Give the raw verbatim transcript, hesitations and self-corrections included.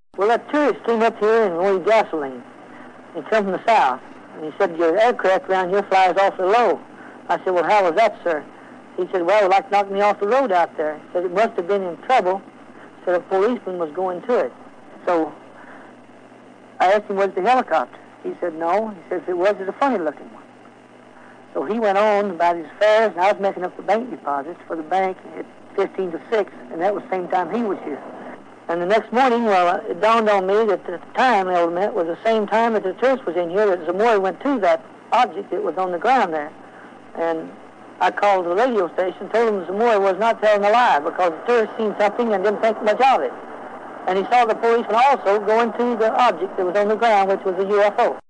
Well, that tourist came up here and wanted gasoline. He come from the south. And he said, your aircraft around here flies awfully low. I said, well, how was that, sir? He said, well, it like knocked me off the road out there. He said, it must have been in trouble. Said a policeman was going to it. So I asked him, was it the helicopter? He said, no. He said, if it was, it's a funny-looking one. So he went on about his affairs, and I was making up the bank deposits for the bank at fifteen to six, and that was the same time he was here. And the next morning, well, it dawned on me that the time they were met was the same time that the tourist was in here, that Zamora went to that object that was on the ground there. And I called the radio station, told him Zamora was not telling a lie, because the tourist seen something and didn't think much of it. And he saw the policeman also going to the object that was on the ground, which was a U F O.